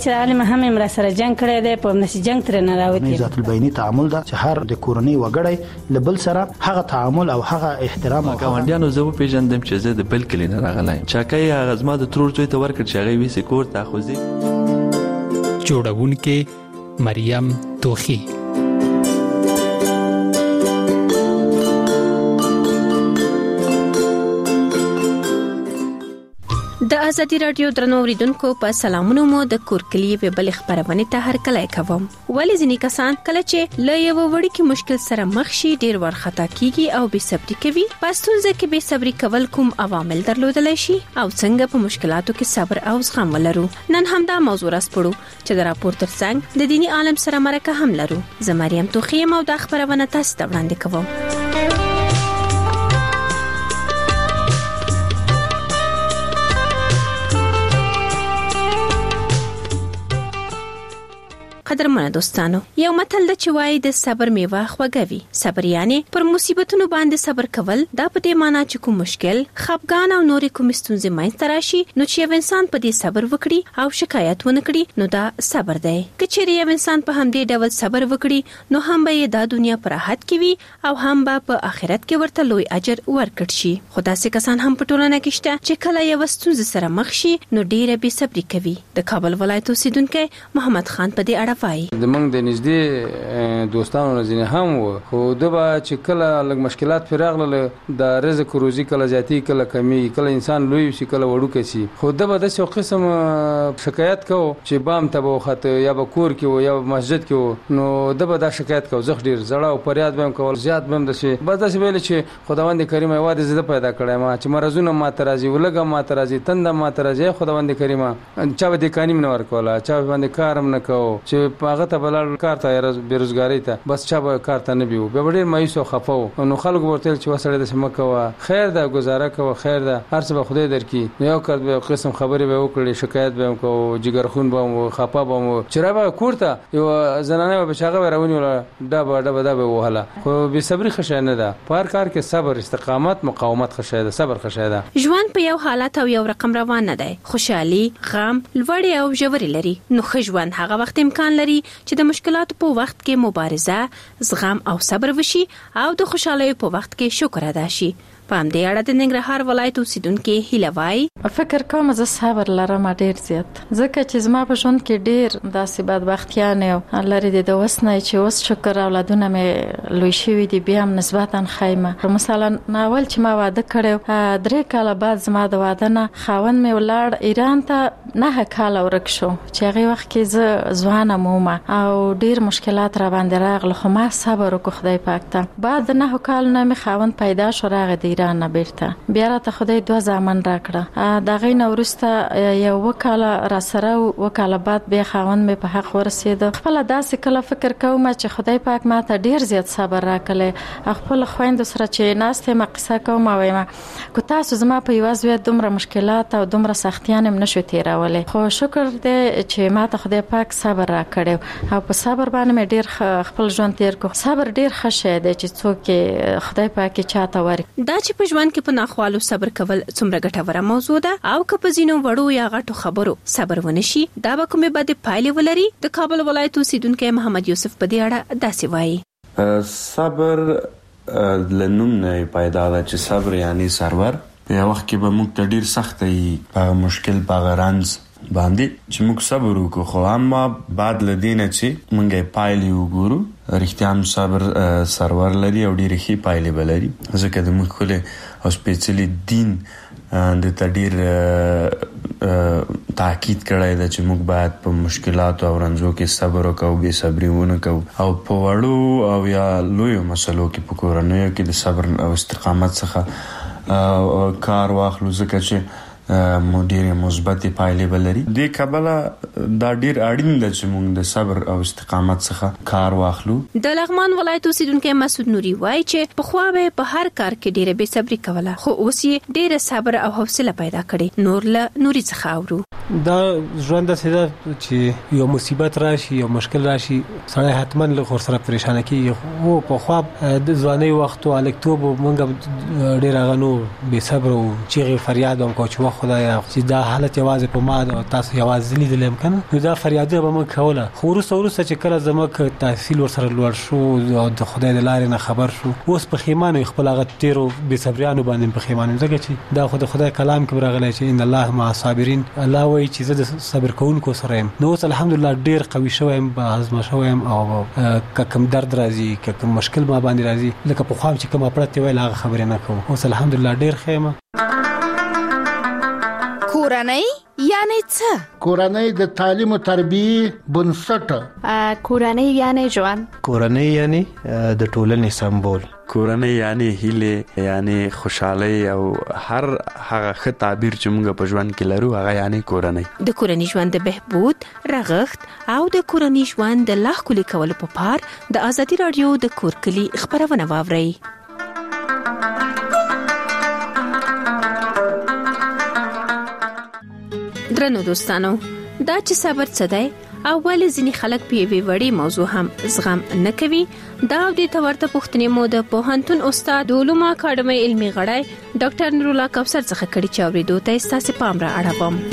چې عالم هم امر سره جنگ کړی دی په نشي جنگ تر نه راوتی. ذات البینی تعامل دا چې هر د کورنۍ وګړی لبل سره هغه تعامل او هغه احترام او ګاونډیانو زه پیژندم چې زه د بل کلی نه راغلی چاکای هغه زما د ترور زوی ته ورکړ چې هغه ویسې کور ته خوځي. جوړونکې مریم توخی. د ازادي رادیو درنو اوریدونکو په سلامونو مو د کورکلی په بل خبرونه ته هر کله کوم. ولې ځینې کسان کله چې له یو وړي کې مشکل سره مخ شي ډیر ورخطا کیږي او بې صبري کوي. پښتونځ کې بې صبري کول کوم عوامل درلودلی شي او څنګه په مشکلاتو کې صبر او زغم ولرو. نن هم دا موضوع راسپړو چې د راپور ترڅنګ د دینی عالم سره مرکه هم لرو. زه مریم توخی او د خبرونه تاسو ته وړاندې کوم. قدرمنه دوستانو، یو متل د چوي د صبر میوه خوږوي. صبر یعنی پر مصیبتونو باندې صبر کول. دا په دې معنی چې کوم مشکل، خفګان او نورې کوم ستونزې مینځ راشي نو چې یو انسان په دې صبر وکړي او شکایت ونه کړي نو دا صبر دی. کچېرې یو انسان په همدې ډول صبر وکړي نو هم به د دنیا پر راحت کې وي او هم به په آخرت کې ورته لوی اجر ورکړي شي. خدا سي کسان هم په ټولنه کې شته چې کله یو ستونزه سره مخ شي نو ډېر به صبر کوي. د کابل ولایت اوسیدونکو محمد خان په دې اړه د موږ د نږدې دوستانو نه ځینې هم و خو دبا چې کله لږ مشکلات پر راغله د رزق روزي کله ذاتی کله کمی کله انسان لوی شي کله وړوکی شي خو دبا د څو قسم شکایت کو چې بام ته وخته یا به کور کې یا مسجد کې نو دبا دا شکایت کو زخ ډیر زړه او پریاد بهم کول زیات بهم د شي بس دا ویل چې خداوند کریم یوازې زده پیدا کړی ما چې مرزونه ما ترازی ولګه ما ترازی تند ما ترازی خداوند کریم چا به د قانون نه ورکولا چا باندې کارم نه کو چې هغه ته بلل کار ته بیروزګاری ته بس چا به کار ته نه بیو به ډیر مایوس او خفاو نو خلک ورته چې وسړی د سمکوا خیر دا گزاره کوه خیر دا هر څه به خدای درکې یو کړ به قسم خبرې به وکړي شکایت به کو جګرخون به خپا به چر به کوړه یو زنانه به شاغه راونی ولا دا به وهله خو به صبر خشه نه ده په هر کار کې صبر استقامت مقاومت خشه ده صبر خشه ده. ژوند په یو حالت او یو رقم روان نه دی. خوشحالي غم لوړ او ژوري لري. نو ژوند هغه وخت امکان لري چې د مشکلاتو په وخت کې مبارزه زغم او صبر وشي او د خوشحالۍ په وخت کې شکر ادا شي. په همدې اړه د ننګرهار ولایت اوسیدونکو هیله وایي فکر کوم زه صبر لرم ډیر زیات ځکه چې زما په ژوند کې ډیر داسې بدبختیان او لري د وسنه چې اوس شکر اولادونه مې لوی شوي دي بیا هم نسبتا خیمه مثلا ناول چې ما واده کړو 3 کاله بعد زما د واده نه خاوند مې ولاړ ایران ته 9 کاله ورک شو چې هغه وخت کې زه ځوانه مومه او ډیر مشکلات را باندې راغله خو ما صبر وکړ خدای پاک ته بعد 9 کال نه مې خاوند پیدا شو راغی نه بیرته بیا راته خدای 2 زامن راکړه دا غي نورسته یو وکاله را سره وکاله بعد بیا خاوند مې په حق ورسید خپل داسې کله فکر کوم چې خدای پاک ماته ډیر زیات صبر راکړي خپل خويند سره چې ناسته ما قصه کوم وایم کو تاسو زما په یوازې دومره مشکلات او دومره سختیان هم نشو تیرولې خو شکر دې چې ماته خدای پاک صبر راکړي او په صبر باندې مې ډیر خپل ژوند تیر کو صبر ډیر ښه دی چې څوک خدای پاک چاته ورکړي. دا چې په ژوند کې په ناخوالو صبر کول څومره ګټوره موضوع ده او که په ځینو وړو یا غټو خبرو صبر ونشي دا به کومه بده پایلې ولري. د کابل ولایت اوسیدونکو محمد یوسف په دې اړه داسې وایي صبر لنوم نه پیدا ده چې صبر یعنی سرور په وخت کې به موږ ته ډیر سخت په مشکل په غرانز باندې چې موږ صبر وکړو خو اما بعد لدینه چې موږ پایلې وګورو رښتیا هم صبر سرور لري او ډیر ښه پایلې بلري ځکه د موږ خپل او سپیشلی دین د تدیر تاکید کړی دا چې موږ باید په مشکلات او رنځو کې صبر وکړو بې صبري ونه کوو او په وړو او یا لویو مسلو کې په کورنیو کې د صبر او استقامت څخه کار واخلو ځکه چې مدیر مثبت پایلې ولري. د کابل دا ډیر اړین ده چې موږ د صبر او استقامت څخه کار واخلو. د لغمان ولایت اوسیدونکو مسعود نوري وایي چې په خو به په هر کار کې ډیره بې صبري کوله خو اوس یې ډیره صبر او حوصله پیدا کړې. نور له نوري څخه اورو دا ژوند سره چې یو مصیبت راشي یو مشکل راشي سړی حتما له خور سره پریشان کیږي او په خو د ځواني وخت او الکتوب موږ ډیر غنو بې صبر او چیغې فریاد او کوچ وخت خدایا چې دا حالت یوازې په ما او تاسو یوازې لیدلم کنه نو دا فریاده به مونږ کوله خو وروسته چې کله زموږ تحصیل ورسره لوړ شو او د خدای د لارې نه خبر شو اوس په خیمانو خپل هغه تیرو بې صبریانو باندې په خیمانو ځکه چې دا خدای کلام کې راغلی چې ان الله مع الصابرین الله وایي چې زه د صبر کوونکو سره يم نو اوس الحمدلله ډیر قوي شوم به هضم شوم او کوم درد راځي کوم مشکل ما باندې راځي لکه په خام چې کوم پرته ویل هغه خبره نه کوم اوس الحمدلله ډیر خیمه کورنۍ یعنی څه؟ کورنۍ د تعلیم او تربیه بنسټ. کورنۍ یعنی ژوند. کورنۍ یعنی د ټولنې سمبول. کورنۍ یعنی هیله یعنی خوشحالي او هر هغه ښه تعبیر چې موږ په ژوند کې لرو هغه یعنی کورنۍ. د کورنۍ ژوند د بهبود رغښت او د کورنۍ ژوند د لا ښکلي کولو په پار د ازادي رادیو د کورکلي خبرونه واورئ. درنو دوستانو دا چې صبر څه دی اول ځینی خلک په وی وړي موضوع هم زغم نه کوي دا د تورته پښتنې مو د پوهنتون استاد علوم اکاډمي علمي غړی ډاکټر نور الله کوثر څخه کړي چاوري دوته تاسو پام را اړوم.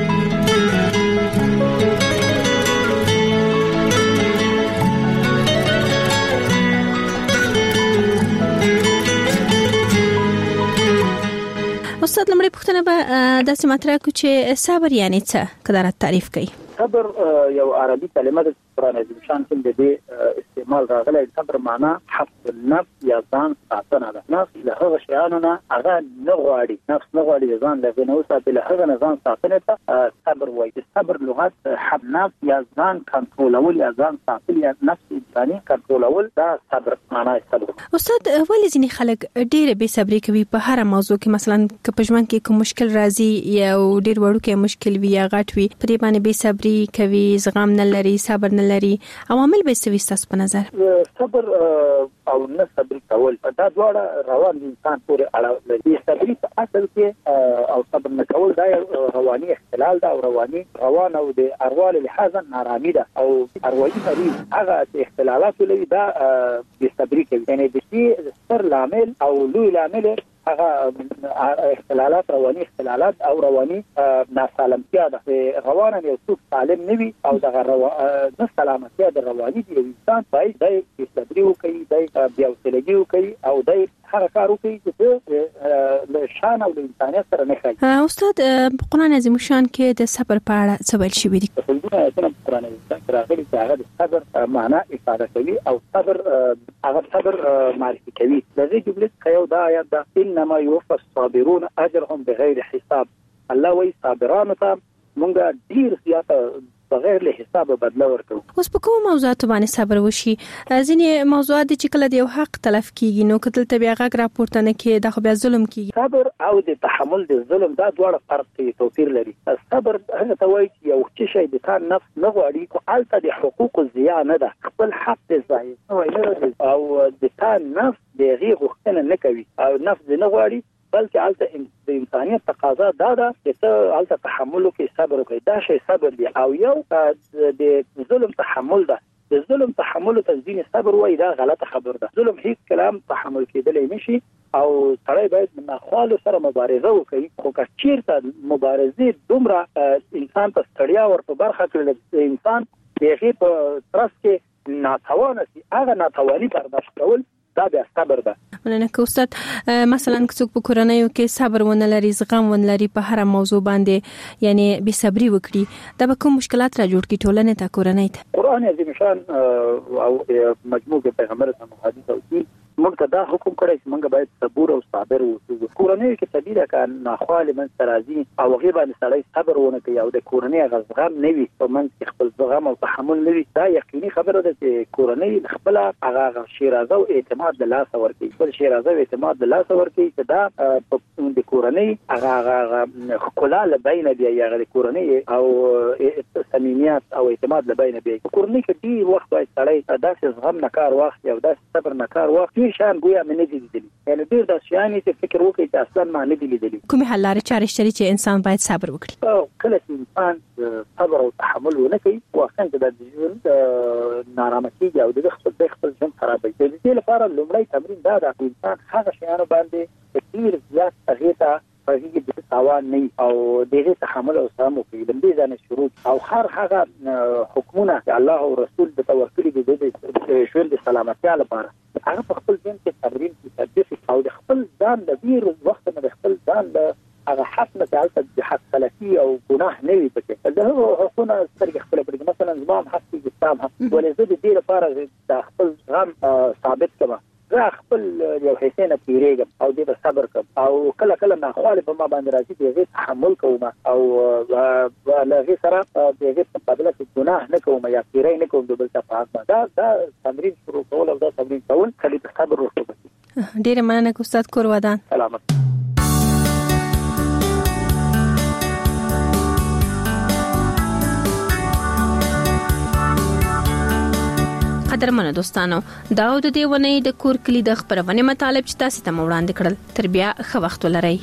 استاد لمړی پوښتنه به داسې مطرح کو چې صبر یعنی څه کدارت تعریف کړئ. صبر یو عربي کلمه ده چې قرآن عظیم شان کې د استعمال راغلی. صبر معنا حفظ النفس یا ځان ساتنه ده. نفس له هغه شیانو نه هغه نه غواړي نفس نه غواړي ځان له نه وساتي له هغه نه ځان ساتنه ته صبر وایي. صبر لغت حفظ نفس یا ځان کنټرولول یا ځان ساتل یا نفس انساني کنټرولول دا صبر معنا صبر. استاد ولې ځینې خلک ډېر بې صبري کوي په هر موضوع کې مثلا که په ژوند کې کوم مشکل راځي یا ډېر وړوکی مشکل وي یا غټ وي په دې باندې بې صبري کوي زغم نه لري صبر نه لري عوامل به څه وي په نظر؟ صبر او نه صبر کول دا دواړه روان انسان پورې اړه لري. صبر په اصل کې او صبر نه کول دا رواني اختلال ده او روان او د اروال لحاظا نارامي ده او اروايي مريض هغه اختلالات لري دا بې صبري کوي. یعنی د شي ستر لامل او لوی لامل هغه اختلالات رواني اختلالات او رواني ناسالمتیا ده. روان یو څوک سالم نه وي او دغه نه سلامتیا د رواني دی انسان باید د صبر وکړي د بیا وسلګي وکړي او د هغه کار وکړي چې له شان او د انسانیت سره نه کوي. استاد په قرآن عظیم شان کې د صبر په اړه څه ویل شوی دي؟ په قرآن عظیم شان کې راغلي چې هغه د صبر معنا افاده کوي او صبر هغه صبر معرفي کوي. د دې جملې څخه یو دا آیات ده انما يوفى الصابرون اجرهم بغیر حساب. الله وی صابرانو ته مونږه ډیر زیاته بغیر له حساب بدلا ورکو. اوس په کوم موضوعات باندې صبر وشي؟ ځینې موضوعات چې کله د یو حق تلف کیږي نو کتل ته بیا غږ راپورته نه کیږي دا خو بیا ظلم کیږي. صبر او د تحمل د ظلم دا دواړه فرق کوي توپیر لري. صبر هغه ته وایي چې یو شی د کار نفس نه غواړي خو البته د حقوق زیات نه ده خپل حق دې ځای او د کار نفس د غي غوښتنه نه کوي او نفس نه غواړي بلکې البته د انسانیت تقاضا دا ده چې ته البته تحمل وکړي صبر وکړي دا شی صبر دی او یو د ظلم تحمل ده. د ظلم تحمل ته ځینې صبر وایي دا غلطه خبر ده. ظلم هیڅ کلام تحمل کېدلی نشي او سړی باید من خپل سره مبارزه وکړي خو که چیرته مبارزې دومره انسان ته ستړیا ورته برخه کړي انسان دغه په ترڅ کې ناتوانه سي هغه ناتواني برداشت کول دا بیا صبر ده. ولنه که استاد مثلا څوک په کورنۍ کې صبر ونه لري زغم ونه لري په هر موضوع باندې یعنی بې صبري وکړي دا به کوم مشکلات را جوړ کړي ټولنې ته کورنۍ ته؟ قرآن عظیم شان او مجموع پیغمبر اسلام حدیث او موږ ته دا حکم کړی چې موږ باید صبور او صابر اوسو. کورنۍ کې طبيعي ده که ناخواله من سرازي او غیبه سړی صبر ونه کوي او د کورنۍ غزغم نه وي او من خپل زغم او تحمل نه وي دا یقیني خبره ده چې کورنۍ خپل هغه شیرازه او اعتماد د لاس ورکړي خپل شیرازه او اعتماد د لاس ورکړي چې دا د کورنۍ هغه خپل له بینه دی هغه د کورنۍ او صمیمیت او اعتماد له بینه دی. کورنۍ کې دی وخت باید سړی داسې زغم نه کار واخلي او داسې صبر نه کار واخلي شان گویا مې نه دي لیدلي. یعنی ډېر د شیانې چې فکر وکړي چې اصلا ما نه دي لیدلي. کومې حل لارې چارې شته چې انسان باید صبر وکړي؟ کله چې انسان صبر او تحمل ونه کوي واقعا د ژوند نارامه کېږي او د خپل ژوند خرابوي. د دې لپاره لومړی تمرین دا ده چې انسان هغه شیانو باندې ډېر زیات هغې ته په کې د تاوان نه او دغه تحمل او سم او د دې ځنه شروع او هر هغه حکمونه الله او رسول د توکل د ژوند سلامتیا لپاره هغه په خپل ځین کې تمرین کوي او د خپل ځان د ډیر وخت نه خپل ځان د هغه حق نه تعلق د حق سلفي او ګناه نه وي پکې دا حقونه سترګې خپل پرې مثلا زمام حق دي تام حق ولې د دې لپاره د خپل غم ثابت کما زه خپل یو حسین پیریږم او دې صبر کوم او کله کله نه خالف ما باندې راځي دې تحمل کوم او لږه سره دې په بدله کې ګناه نه کوم یا پیری نه کوم د بل څه په دا تمرین شروع کول او دا تمرین کول خالي صبر ورته ډیره مننه استاد کور ودان سلامت قدرمنو دوستانو دا د دې ونې د کور کلی د خبرونه مطالب چې تاسو ته وړاندې کړل تر بیا ښه وخت ولرئ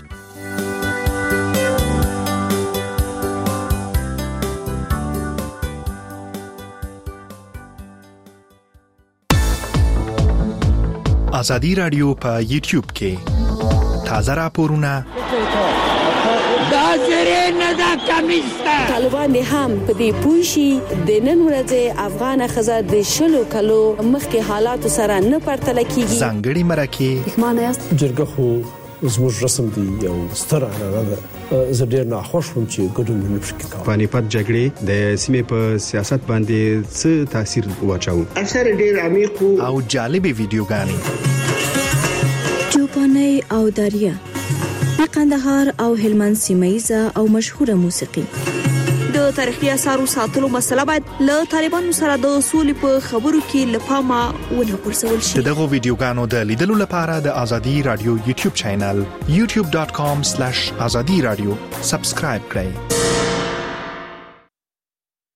ازادي رادیو په یوټیوب کې تازه راپورونه دا زری نه دا کمیسته طالبان هم په دې پوښي د نن ورځې افغان خزه د شلو کلو مخکې حالات سره نه پرتل کیږي ځانګړي مرکه مانایست جرګه خو زموږ رسم دی یو ستر اړه ده زه ډیر ناخوښ وم چې ګډون نه پکې کوم پانیپت جګړې د سیمې په سیاست باندې څه تاثیر واچاو اکثر ډیر عمیق او جالبه ویډیوګانې چوپاني او دریا د قندهار او هلمند سیمایزه او مشهوره موسیقي د تاریخي اثارو ساتلو مسله باید له طالبانو سره د اصول په خبرو کې لپاره ونه پرسول شي دغه ویډیوګانو د لیدلو لپاره د ازادي رادیو یوټیوب چینل youtube.com/azadi radio سبسکرایب کړئ